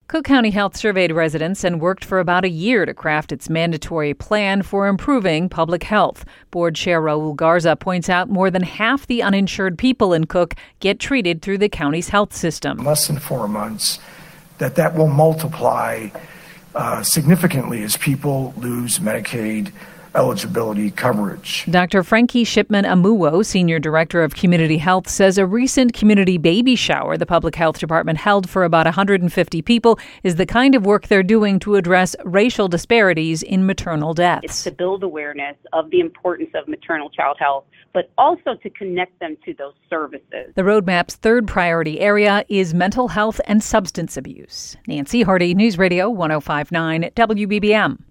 Cook County Health surveyed residents and worked for about a year to craft its mandatory plan for improving public health. Board Chair Raul Garza points out more than half the uninsured people in Cook get treated through the county's health system. Less than 4 months, that will multiply significantly as people lose Medicaid eligibility coverage. Dr. Frankie Shipman Amuwo, Senior Director of Community Health, says a recent community baby shower the Public Health Department held for about 150 people is the kind of work they're doing to address racial disparities in maternal deaths. It's to build awareness of the importance of maternal child health, but also to connect them to those services. The roadmap's third priority area is mental health and substance abuse. Nancy Hardy, News Radio 105.9 WBBM.